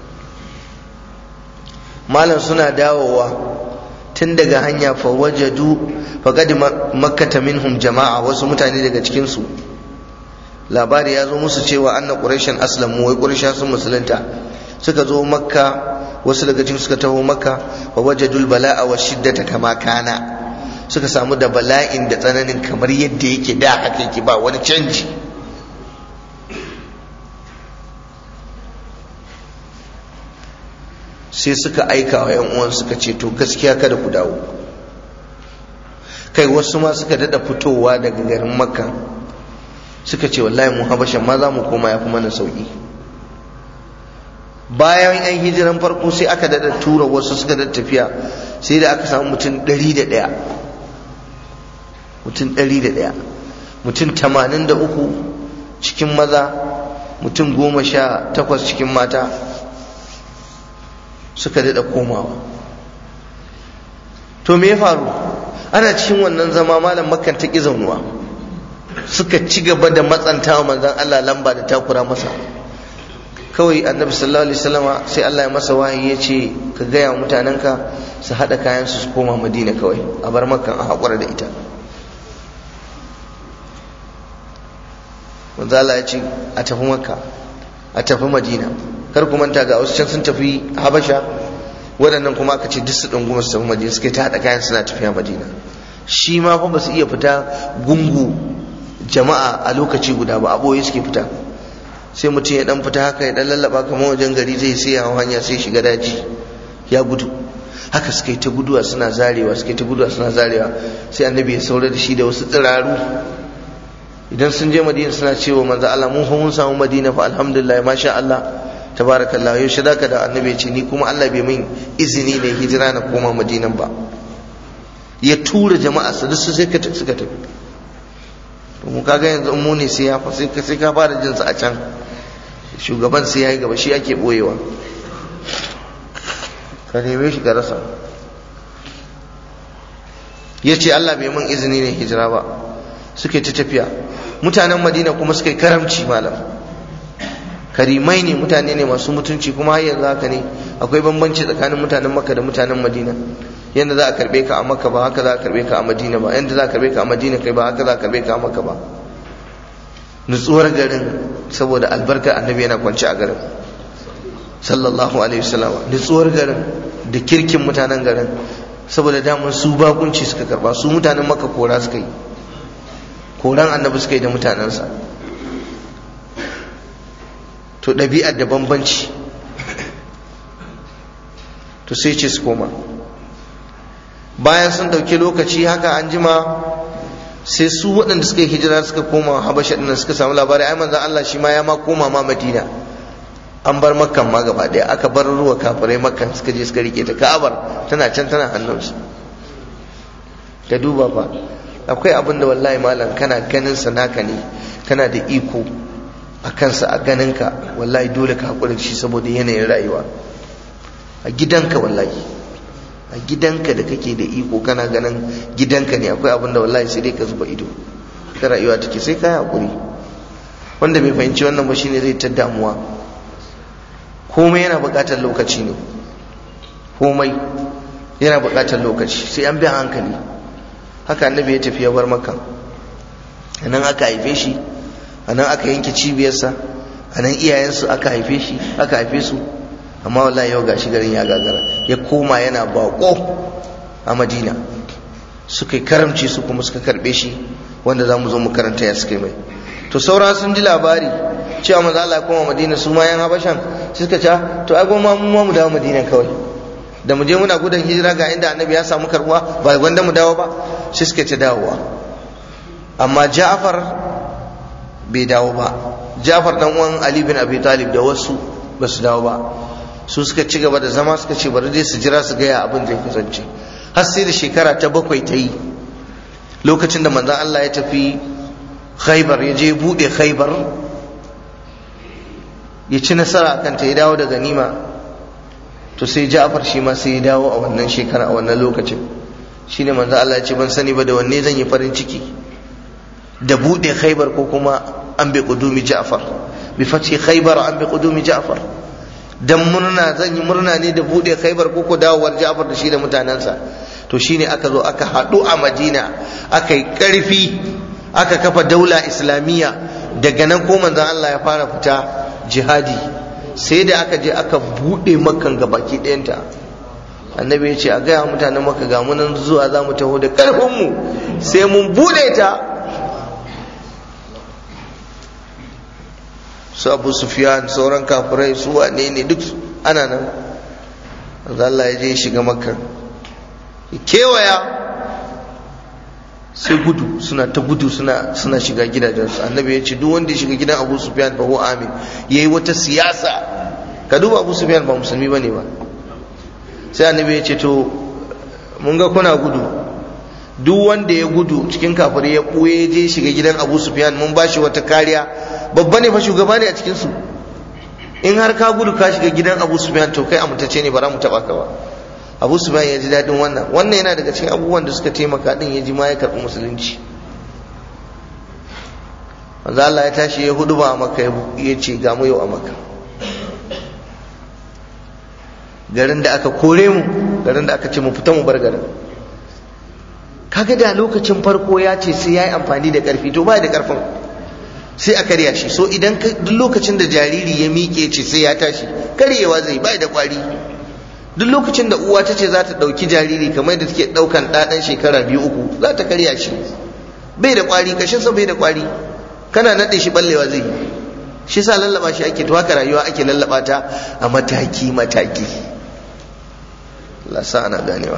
malam suna dawowa tun daga hanya fa wajadu faqad makkata minhum jama'a, wasu mutane daga cikin su labari ya zo musu cewa anna quraishan aslamu, wai quraisha sun musulunta, suka zo Makka, wasu daga cikin suka taho Makka. fa wajadul bala'a wa shiddata kama kana, suka samu da bala'in da tsananin kamar yadda yake da, haka yake, ba wani canji. sai suka aika wa yan uwan suka ce to gaskiya kada ku dawo. kai wasu ma suka dada fitowa daga garin Makka suka ce wallahi mu habashan ma za mu koma, ya fi mana sauki. bayan yan hijiran farko sai aka dada tura wasu suka dada tafiya, sai da aka samu mutum 101, mutum 83 cikin maza, mutum 18 cikin mata suka daɗa komawa. to me ya faru? Ana cikin wannan zama malam Makkan ta ki zaunuwa, suka ci gaba da matsantawa manzon Allah lamba da takura masa. Kawai annabi sallallahu alaihi wasallama sai Allah ya masa wahayi ya ce ka gaya wa mutanenka su haɗa kayan su koma Madina, kawai a bar Makkan a haƙura da ita. manzo Allah ya ce a tafi Makka, a tafi Madina. Kar ku manta ga wasu can sun tafi Habasha, waɗannan kuma aka ce duk su ɗunguma su tafi Madina, suka ta haɗa kayan suna tafiya Madina. Shi ma fa ba su iya fita gungu jama'a a lokaci guda ba, a ɓoye suke fita. Sai mutum ya dan fita haka ya dan lallaba kamar wajen gari zai sai hawa hanya sai shiga daji ya gudu. Haka suka yi ta guduwa suna zarewa, suka yi ta guduwa suna zarewa, sai annabi ya saura da shi da wasu tsiraru. Idan sun je Madina suna cewa manzo Allah mun fa mun samu Madina fa alhamdulillah masha Allah tabarakallah. Yaushe zaka da annabi ya ce ni kuma Allah bai min izini ne hijira na koma Madinan ba. Ya tura jama'a su duk sai suka tafi. To mu kaga yanzu mu ne sai ka fara jin sa a can, shugaban sai yayi gaba, shi ake boyewa, ka neme shi ga rasa. Yace Allah bai min izini ne hijira ba, suke ta tafiya. Mutanen Madina kuma suka yi karamci malam, karimai ne, mutane ne masu mutunci, kuma har yanzu haka ne. Akwai bambanci tsakanin mutanen Makka da mutanen Madina. Yanda za a karbe ka a Makka ba haka za a karbe ka a Madina ba, yanda za a karbe ka a Madina kai ba haka za a karbe ka a Makka ba. Nutsuwar garin, saboda albarkar annabi yana kwance a garin sallallahu alaihi wasallam. Nutsuwar garin da kirkin mutanen garin, saboda damar su bakunci suka karba. Su mutanen Makka kora suka yi, koran annabi suka yi da mutanensa. To ɗabi'ar da bambanci. To sai ce su koma. Bayan sun ɗauki lokaci haka an jima, sai su waɗanda suka yi hijira suka koma Habasha ɗin suka samu labari ai manzon Allah shi ma ya ma koma ma Madina. An bar Makkan ma gaba ɗaya, aka bar ruwa kafirai Makkan suka je suka rike ta. Ka'abar tana can tana hannunsu. Ka duba fa, akwai abin da wallahi malam kana ganin sa naka ne, kana da iko a kansa a ganinka, wallahi dole ka haƙura da shi saboda yanayin rayuwa. A gidanka wallahi, a gidanka da kake da iko kana ganin gidanka ne, akwai abin da wallahi sai dai ka zuba ido. Ta rayuwa take sai ka haƙuri. Wanda bai fahimci wannan ba shine zai ta damuwa. Komai yana buƙatar lokaci ne, komai yana buƙatar lokaci, sai an bi hankali. Haka annabi ya tafi ya bar Makka. Anan aka haife shi, anan aka yanke cibiyarsa, anan iyayensu aka haife su. Amma wallahi yau gashi garin ya gagara, ya koma yana bako a Madina. Suka yi karamci su kuma suka karbe shi, wanda za mu zo mu karanta ya suka yi mai. To saura sun ji labari cewa manzo Allah ya koma Madina, su ma yan Habashan suka ce to ai goma mu dawo Madina kawai, da mu je muna gudun hijira ga inda annabi ya samu karbuwa, ba gwanda mu dawo ba. Sai suka ta dawowa, amma Ja'far bai dawo ba. Ja'far dan uwan Ali bin Abi Talib da wasu ba su dawo ba. Su suka ci gaba da zama, suka ce bari dai su jira su gaya abin zai kasance. Har sai da shekara ta 7 ta yi, lokacin da manzon Allah ya tafi Khaibar, ya je bude Khaibar, ya ci nasara akan ta, ya dawo da ganima. To sai Ja'far shi ma sai ya dawo a wannan shekara, a wannan lokacin. Shine manzon Allah ya ce ban sani ba da wanne zan yi farin ciki, da bude Khaibar ko kuma an bi qudumi Ja'far, bi fathi Khaibar an bi qudumi Ja'far. Dan murna zan yi murna ne da bude Khaibar ko dawowar Ja'far da shi da mutanensa. To shine aka zo aka haɗu a Madina, aka yi ƙarfi, aka kafa daula islamiyya. Daga nan ko manzon Allah ya fara fita jihadi, sai da aka je aka bude Makkan gabaki ɗayanta. Annabi ya ce a gaya mutanen Makka ga mu nan zuwa za mu taho da ƙarfinmu sai mun bude ta. Su Abu Sufyan, sauran kafirai, su wane ne duk ana nan. Allah ya je shiga Makka, kewaya, sai gudu, suna ta gudu, suna shiga gidajensu. Annabi ya ce duk wanda ya shiga gidan Abu Sufyan fa huwa amin. Yayi wata siyasa. Ka duba Abu Sufyan ba musulmi bane ba. Sai annabi ya ce to mun ga kuna gudu, duk wanda ya gudu cikin kafirai ya ɓoye je shiga gidan Abu Sufyan, mun bashi wata kariya. Babba ne fa, shugaba ne a cikin su. In har ka gudu ka shiga gidan Abu Sufyan to kai amintacce ne, ba za mu taba ka ba. Abu Sufyan ya ji daɗin wannan yana daga cikin abubuwan da suka taimaka din ya ji ma ya karɓi musulunci. manzo Allah ya tashi ya hudu ba a Makka ya ce ga mu yau a Makka, garin da aka kore mu, garin da aka ce mu fita mu bar garin. Kaga da lokacin farko ya ce sai ya yi amfani da ƙarfi, to ba da ƙarfin sai a karya shi. So idan duk lokacin da jariri ya miƙe ce sai ya tashi, karyewa zai bai da ƙwari. Duk lokacin da uwa ta ce za ta ɗauki jariri kamar da take ɗaukan ɗaɗan shekara 2-3 za ta karya shi, bai da ƙwari, kashinsa bai da ƙwari, kana naɗe shi ɓallewa zai yi. Shi sa lallaba shi ake, to haka rayuwa ake lallaba ta a mataki. Allah sa ana ganewa.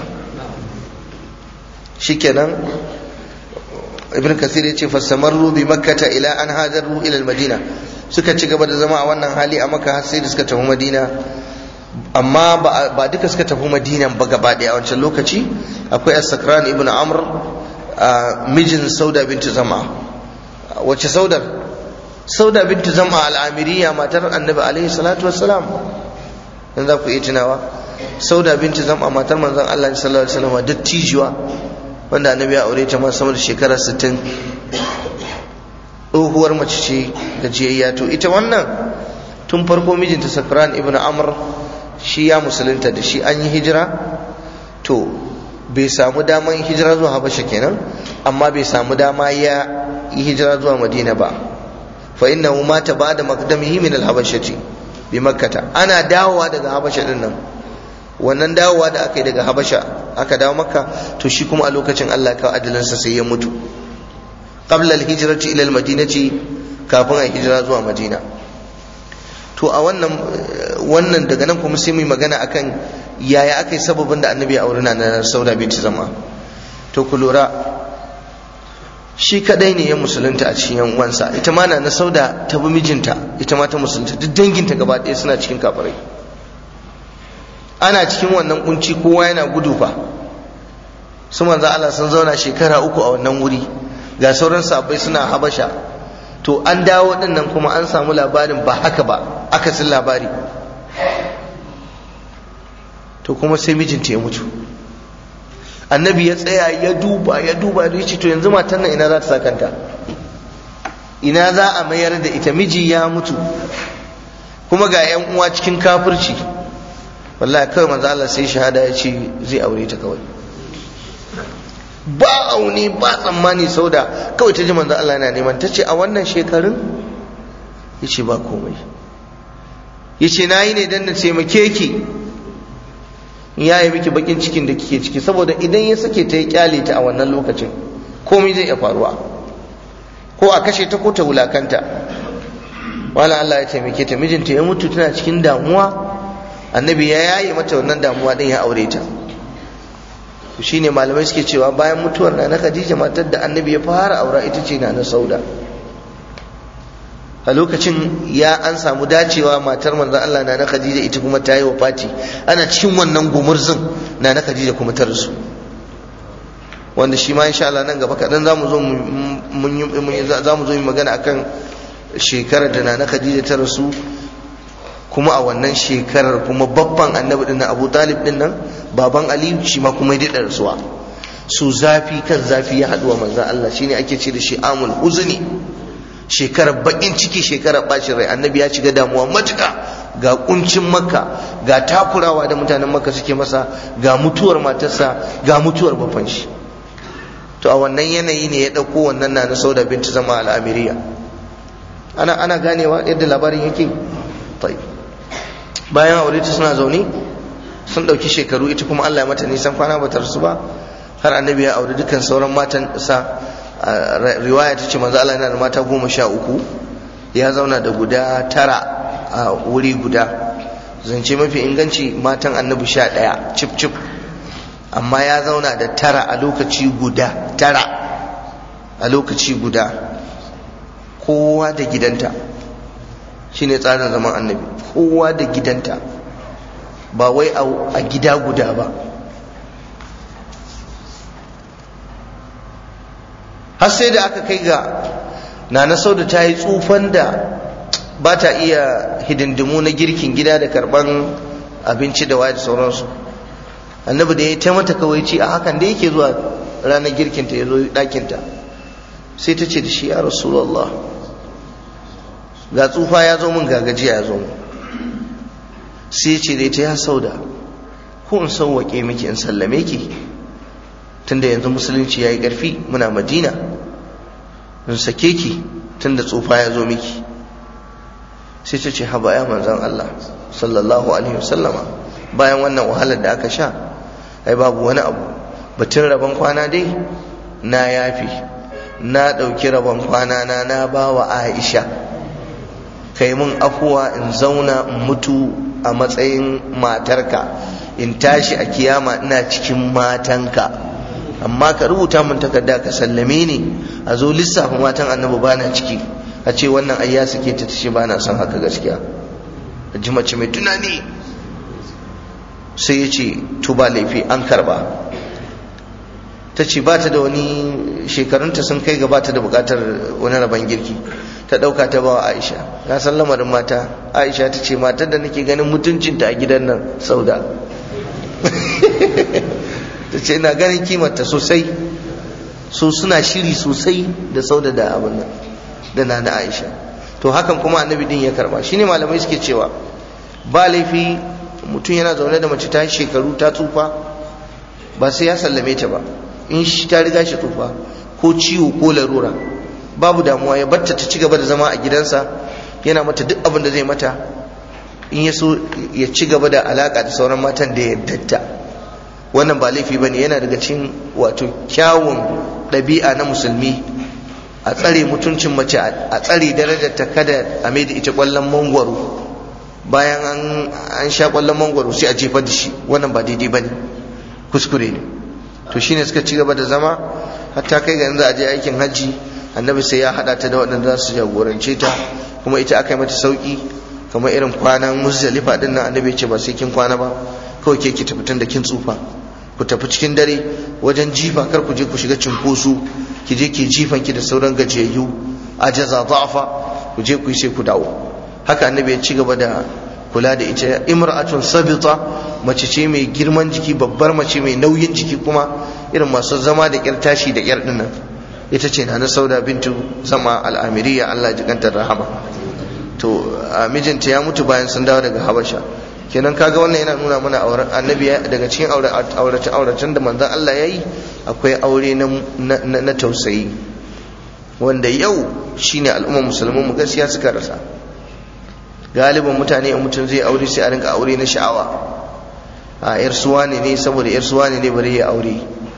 Shikenan Ibn Kathir yace fasamarru bi makkata ila an hajaru ila al-Madina, suka ci gaba da zama a wannan hali a Makka har sai da suka tafi Madina. Amma ba duka suka tafi Madina ba gaba daya. A wancan lokaci akwai As-Sakran ibn Amr, mijin Sauda binti Zam'a. Wace Sauda binti Zam'a al-Amiriyya, matar Annabi alaihi salatu wassalam. Dan za ku iya tunawa, Sauda binti Zam'a matar manzon Allah sallallahu alaihi wasallam, dattijuwa wanda Annabi ya aure ta ma sama da shekara 60, tsohuwar mace ce gajiyayya. To ita wannan tun farko mijinta Sakran ibn Amr shi ya musulunta da shi, an yi hijira, to bai samu daman hijira zuwa Habasha kenan, amma bai samu dama ya yi hijira zuwa Madina ba. Fa innahu mata ba'da maqdamihi min al-Habashati bi Makkah. Ana dawowa daga Habasha din nan, wannan dawowa da aka yi daga Habasha aka dawo Makka, to shi kuma a lokacin Allah ka adalansa sai ya mutu qabla al-hijrati ila al-Madinati, kafin a hijira zuwa Madina. To a wannan daga nan kuma sai mu yi magana akan yaya aka yi sababin da Annabi ya aure na Sauda binti Zam'a. To ku lura, shi kadai ne ya musulunta a cikin yan uwansa. Ita ma na Sauda ta bi mijinta, ita ma ta musulunta, duk danginta gaba ɗaya suna cikin kafirai. Ana cikin wannan kunci, kowa yana gudu fa. Su manzo Allah sun zauna shekara 3 a wannan wuri, ga sauran sahabbai suna Habasha. To an dawo din nan kuma an samu labarin ba haka ba, akasin labari. To kuma sai mijinta ya mutu. Annabi ya tsaya ya duba ya ce to yanzu matan nan ina za ta sakanta, ina za a mayar da ita? Miji ya mutu kuma ga yan uwa cikin kafirci. Wallahi kawai manzo Allah sai shahada ya ce zai aure ta kawai, ba auni ba tsammani. Sauda kawai ta ji manzo Allah yana neman, ta ce a wannan shekarun? Yace ba komai, yace nayi ne dan na taimake ki, ya yi miki bakin cikin da kike ciki, saboda idan ya sake ta ya kyale ta a wannan lokacin komai zai iya faruwa, ko a kashe ta ko ta wulakanta. wala Allah ya taimake ta, mijinta ya mutu, tana cikin damuwa. Annabi ya yaye mata wannan damuwa din, ya aure ta. Shine malamai suke cewa bayan mutuwar na Khadija, matar da Annabi ya fara aura ita ce na Sauda. A lokacin an samu dacewa, matar manzon Allah na Khadija ita kuma ta yi wafati. Ana cikin wannan gumurzin na Khadija kuma ta rasu, wanda shi ma insha Allah nan gaba kaɗan za mu zo mu magana akan shekarar da na Khadija ta rasu. Kuma a wannan shekarar kuma babban Annabi din Abu Talib din nan, baban Ali, shi ma kuma ya daɗa rasuwa. Su zafi kan zafi ya haɗuwa manzon Allah, shine ake ce da shi amul huzni, shekarar bakin ciki, shekarar bacin rai. Annabi ya shiga damuwa matuka, ga kuncin Makka, ga takurawa da mutanen Makka suke masa, ga mutuwar matarsa, ga mutuwar babban shi. To a wannan yanayi ne ya ɗauko wannan na Sauda binti Zam'a al-Amiriyya. Ana ganewa yadda labarin yake. Bayan aure ta suna zaune, sun ɗauki shekaru, ita kuma Allah ya mata nisan kwana bata rasu ba, har Annabi ya aure dukkan sauran matan sa. Riwaya ta ce manzo Allah yana da mata 13, ya zauna da guda 9 a wuri guda. Zance mafi inganci matan Annabi 11 cip cip, amma ya zauna da 9 a lokaci guda, 9 a lokaci guda, kowa da gidanta. Shine tsarin zaman Annabi, kowa da gidanta, ba wai a gida guda ba. Har sai da aka kai ga Nana Sauda ta yi tsufan da ba ta iya hidindimu na girkin gida da karban abinci da waye da sauransu. annabi da ya ta mata kawaici a hakan da yake zuwa ranar girkinta ya zo ɗakinta, sai ta ce da shi ya Rasulullah, ga tsufa ya zo min, ga gajiya ya zo min. sai ya ce da ita, ya Sauda, ko in sauwaƙe miki in sallame ki tunda yanzu musulunci ya yi ƙarfi, muna Madina, in sake ki tunda tsufa ya zo miki. sai ta ce, haba ya manzon Allah sallallahu alaihi wasallama, bayan wannan wahalar da aka sha, ai babu wani abu, batun rabon kwana dai na yafi, na ɗauki rabon kwana na ba wa Aisha, kai mun afuwa in zauna in mutu a matsayin matarka, in tashi a kiyama ina cikin matanka, amma ka rubuta mun takarda ka sallame ni, a zo lissafa matan annabi bana ciki, a ce wannan ayya suke ta ce bana son haka gaskiya. a ji mace mai tunani. sai ya ce to ba laifi, an karba. ta ce ba ta da wani, shekarunta sun kai ga ba ta da bukatar wani rabon girki, ta dauka ta bawa Aisha. na san lamarin mata. Aisha ta ce, matar da nake ganin mutuncinta a gidan nan Sauda. ta ce ina ganin kimarta sosai, so suna shiri sosai da Sauda da abin nan da nana Aisha. to hakan kuma annabi din ya karba. shine malamai suke cewa ba laifi mutum yana zaune da mace ta shekaru, ta tsufa, ba sai ya sallame ta ba. in shi ta riga shi tsufa ko ciwo ko larura, babu damuwa, ya batta ta ci gaba da zama a gidansa, yana mata duk abin da zai mata, in ya so ya ci gaba da alaka da sauran matan da ya datta. wannan ba laifi bane, yana daga cikin wato kyawun ɗabi'a na musulmi, a tsare mutuncin mace, a tsare darajar ta, kada a mai da ita ƙwallon mangwaro, bayan an sha ƙwallon mangwaro sai a jefar da shi. wannan ba daidai bane, kuskure ne. to shine suka ci gaba da zama, hatta kai ga yanzu a je aikin hajji, annabi sai ya hada ta da waɗanda za su jagorance ta, kuma ita aka yi mata sauki, kamar irin kwanan Muzdalifa din nan, annabi ya ce ba sai kin kwana ba, kawai ke ki tafi tun da kin tsufa, ku tafi cikin dare wajen jifa, kar ku je ku shiga cinkoso, ki je ki jifan ki da sauran gajiyayyu, ajaza da'afa, ku je ku yi sai ku dawo. haka annabi ya ci gaba da kula da ita. imra'atun sabita, mace ce mai girman jiki, babbar mace mai nauyin jiki, kuma irin masu zama da kyar tashi da kyar dinnan, ita ce na Sauda bintu Zama al-Amiriya, Allah ya jikanta rahama. to mijinta ya mutu bayan sun dawo daga Habasha. kenan kaga wannan yana nuna mana auren annabi. daga cikin auratan da manzon Allah yayi akwai aure na tausayi, wanda yau shine al'ummar musulmin mu gaskiya suka rasa. galibin mutane in mutum zai aure sai a rinka aure na sha'awa. a yar suwa ne saboda yar suwa ne bari ya aure,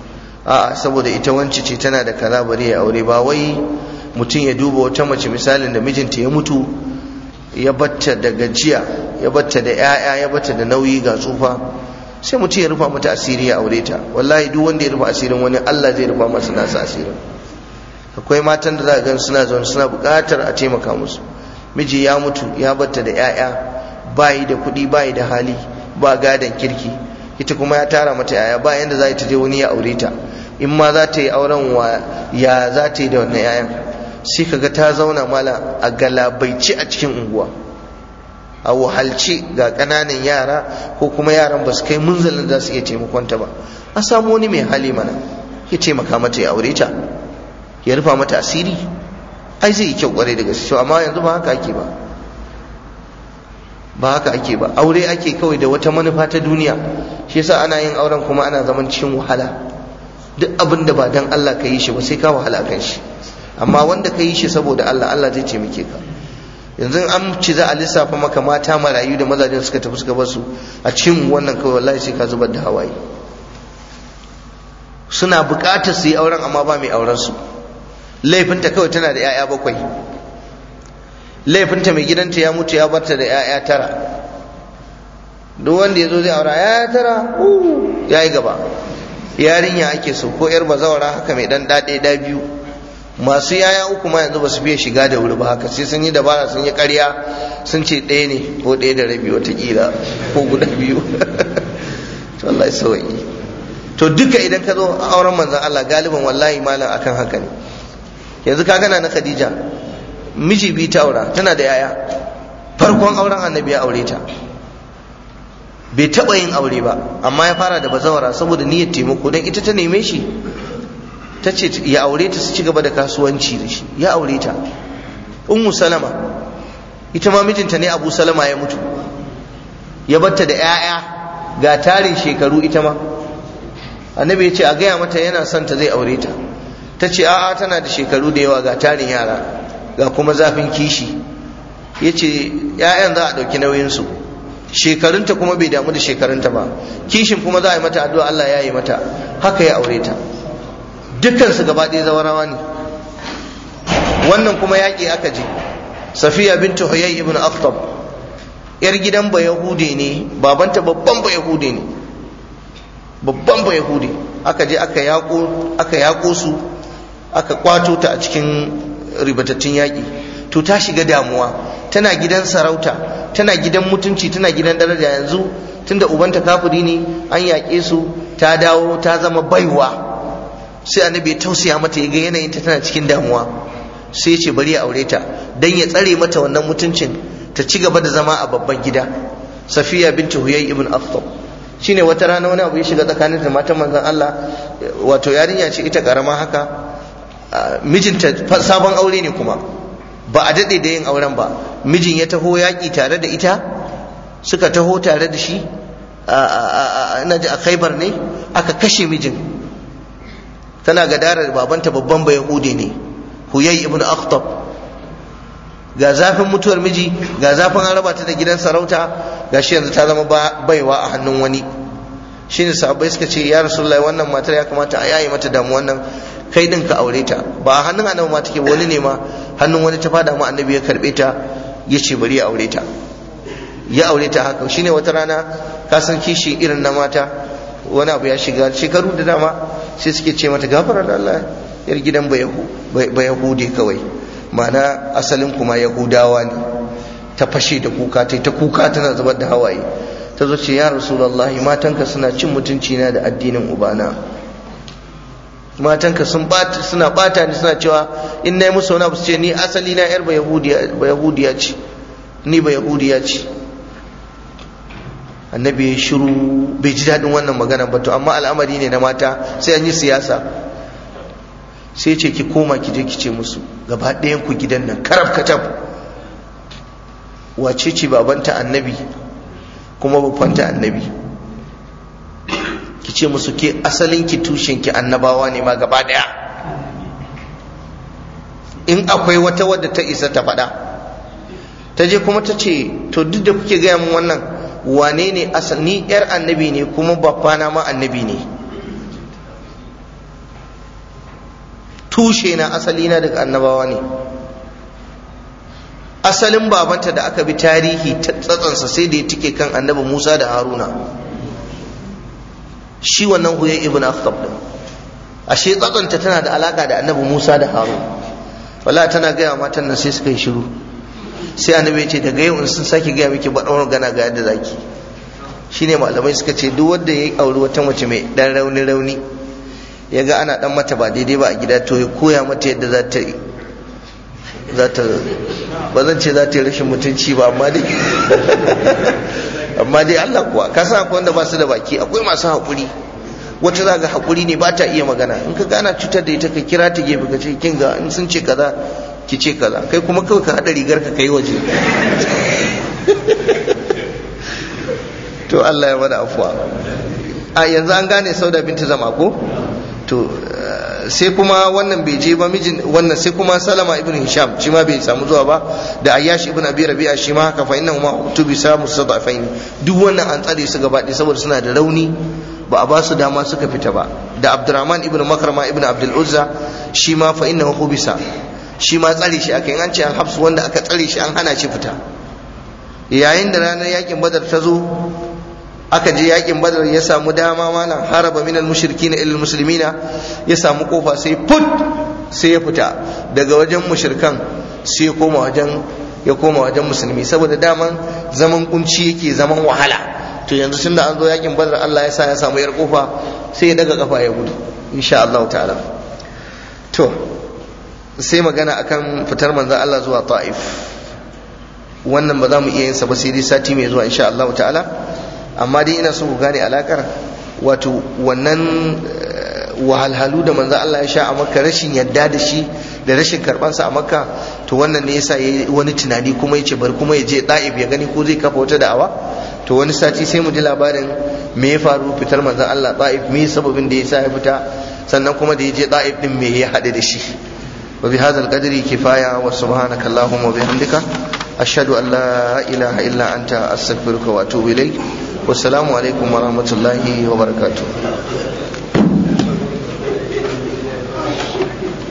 a saboda ita wance ce tana da kaza bari ya aure. ba wai mutum ya duba wata mace misalin da mijinta ya mutu, ya batta da gajiya, ya batta da 'ya'ya, ya batta da nauyi ga tsufa, sai mutum ya rufa mata asiri ya aure ta. wallahi duk wanda ya rufa asirin wani, Allah zai rufa masa nasa asirin. akwai matan da za ka gan suna zaune suna buƙatar a taimaka musu. miji ya mutu ya batta da 'ya'ya, bayi da kuɗi, bayi da hali, ba gadon kirki, ita kuma ya tara mata 'ya'ya, ba yanda za ta je wani ya aure ta. in ma za ta yi auren ya za ta yi da wannan 'ya'yan? sai kaga ta zauna mala a galabaici a cikin unguwa, a wahalce, ga ƙananan yara, ko kuma yaran ba su kai munzalin da su iya taimakonta ba. a samu wani mai hali mana ya taimaka mata ya aure ta, ya rufa mata asiri, ai zai yi kyau kwarai da gaske. amma yanzu ba haka ake ba, ba haka ake ba. aure ake kawai da wata manufa ta duniya, shi yasa ana yin auren kuma ana zaman cikin wahala. duk abin da ba dan Allah ka yi shi ba sai ka wahala kan shi, amma wanda ka yi shi saboda Allah, Allah zai taimake ka. yanzu an ci za a lissafa maka mata marayu da mazajen suka tafi suka basu a cikin wannan, kawai wallahi sai ka zubar da hawaye. suna buƙatar su yi auren amma ba mai auren su. laifinta kawai tana da 'ya'ya 7, laifinta mai gidanta ya mutu ya barta da 'ya'ya 9. duk wanda ya zo zai aura 'ya'ya 9 ya yi gaba. yarinya ake so, ko 'yar bazawara haka mai dan daɗe da biyu. masu yaya 3 ma yanzu ba su fiye shiga da wuri ba, haka sai sun yi dabara, sun yi ƙarya, sun ce 1 ne ko 1 da rabi watakila, ko guda 2. to Allah ya sauki. to duka idan ka zo auren manzon Allah galiban wallahi malam akan haka ne. yanzu ka gana na Khadija, miji bi ta aura, tana da yaya, farkon auren annabi ya aure ta, bai taɓa yin aure ba, amma ya fara da bazawara saboda niyyar taimako, don ita ta neme shi ta ce ya aure ta su ci gaba da kasuwanci da shi, ya aure ta. Ummu Salama ita ma mijinta ne Abu Salama ya mutu, ya batta da 'ya'ya ga tarin shekaru. ita ma annabi ya ce a gaya mata yana son ta zai aure ta, ta ce a'a tana da shekaru da yawa ga tarin yara ga kuma zafin kishi. ya ce 'ya'yan za a ɗauki nauyinsu, shekarunta kuma bai damu da shekarunta ba, kishin kuma za a yi mata addu'a Allah ya yi mata, haka ya aure ta. Dukkansu gaba ɗaya zawarawa ne. Wannan kuma yaƙi aka je, Safiya bintu Huyay ibn Akhtab, yar gidan Bayahude ne, babanta babban Bayahude ne, babban Bayahude. Aka je aka yaƙo su, aka kwato ta a cikin ribatattun yaƙi. To ta shiga damuwa, tana gidan sarauta, tana gidan mutunci, tana gidan daraja. Yanzu tunda ubanta kafiri ne, an yaƙe su, ta dawo ta zama baiwa. Sai annabi ya tausaya mata, ya ga yanayin ta tana cikin damuwa, sai ya ce bari ya aure ta dan ya tsare mata wannan mutuncin, ta ci gaba da zama a babban gida. Safiya bintu Huyay ibn Akhtab. Shine wata rana wani abu ya shiga tsakanin da matan manzon Allah, wato yarinya ce ita karama haka, mijinta sabon aure ne kuma ba a dade da yin auren ba. Mijin ya taho yaƙi tare da ita, suka taho tare da shi, ina ji a Khaibar ne, aka kashe mijin. Tana gadarar babanta babban Bayahude ne, Huyay ibn Akhtab. Ga zafin mutuwar miji, ga zafin an raba ta da gidan sarauta, ga shi yanzu ta zama baiwa a hannun wani. Shine sahabbai suka ce ya Rasulullahi, wannan matar ya kamata a yayi mata damuwan nan, kai din ka aure ta. Ba a hannun annabi ma take, wani ne ma hannun wani ta fada ma annabi ya karbe ta, ya ce bari ya aure ta. Ya aure ta haka. Shine wata rana ka san kishi irin na mata, wani abu ya shiga shekaru da dama, sai suke ce mata gafara da Allah, yar gidan Bayahude kawai, ma'ana asalin kuma Yahudawa ne. Ta fashe da kuka, ta kuka tana zubar da hawaye. Ta zo ce ya Rasulullahi, matanka suna cin mutunci na da addinin ubana, matanka suna bata ni, suna cewa in nayi musu wani abu su ce ni asali na yar Bayahudiya ce, ni Bayahudiya ce. Annabi ya shiru, bai ji daɗin wannan magana ba. To amma al'amari ne na mata, sai an yi siyasa. Sai ce ki koma ki je ki ce musu gaba ɗayan ku gidan nan karab katab, wace ce babanta annabi kuma babanta annabi, ki ce musu ke asalin ki tushen ki annabawa ne ma gaba ɗaya. In akwai wata wadda ta isa ta faɗa. Ta je kuma ta ce to duk da kuke gaya min wannan, wane ne asali? Ni yar annabi ne kuma babbana ma annabi ne, tushe na asali na daga annabawa ne. Asalin babanta da aka bi tarihi tsatsansa sai da ya tike kan annabi Musa da Haruna, shi wannan Huyay ibn Akhtab din. Ashe tsatsanta tana da alaka da annabi Musa da Haruna. Wala tana gaya matan nan sai suka yi shiru. Sai annabi ya ce daga yau in sun sake gaya miki ba ɗaurin gana ga yadda zaki. Shine malamai suka ce duk wanda ya auri wata mace mai dan rauni ya ga ana dan mata ba daidai ba a gida, to ya koya mata yadda za ta ba zan ce za ta yi rashin mutunci ba, amma dai amma dai Allah kuwa ka san akwai wanda ba su da baki, akwai masu haƙuri. Wata za ga haƙuri ne ba ta iya magana, in ka gana cutar da ita ka kira ta gefe ka ce kin ga in sun ce kaza ki ce kaza, kai kuma kawai ka haɗa rigar ka kai waje. To Allah ya mana afuwa. A yanzu an gane Sauda binti Zama ko? To sai kuma wannan bai je ba mijin wannan, sai kuma Salama ibn Hisham shi ma bai samu zuwa ba, da Ayyash ibn Abi Rabi'a shi ma haka, fa innahu ma tubisa mustada'afain. Duk wannan an tsare su gaba ɗaya saboda suna da rauni, ba a ba su dama suka fita ba. Da Abdurrahman ibn Makrama ibn Abdul Uzza shi ma fa innahu khubisa, shi ma tsare shi aka yi. An ce an hafsu wanda aka tsare shi an hana shi fita. Yayin da ranar yakin Badar ta zo, aka je yakin Badar, ya samu dama malam, haraba minal mushrikin ila muslimina, ya samu kofa sai sai ya fita daga wajen mushrikan, sai ya koma wajen musulmi, saboda daman zaman kunci yake, zaman wahala. To yanzu tunda an zo yakin Badar, Allah ya sa ya samu yar kofa, sai ya daga kafa ya gudu insha Allah ta'ala. To sai magana akan fitar manzon Allah zuwa Ta'if. Wannan ba za mu iya yin sa ba sai dai sati mai zuwa insha Allah ta'ala. amma dai ina so ku gane alakar, wato wannan wahalhalu da manzo Allah ya sha a Makka, rashin yadda da shi da rashin karbansa a Makka, to wannan ne yasa yayi wani tunani kuma yace bar kuma ya je Taif ya gani ko zai kafa wata da'awa. To wani sati sai mu ji labarin me ya faru fitar manzo Allah Taif, me sababin da yasa ya fita, sannan kuma da ya je Taif din me ya hade da shi. Wa bi hadzal qadri kifaya wa subhanaka allahumma wa bihamdika ashhadu an la ilaha illa anta astaghfiruka wa atubu ilaik. Wassalamu alaikum wa rahmatullahi wa barakatuh.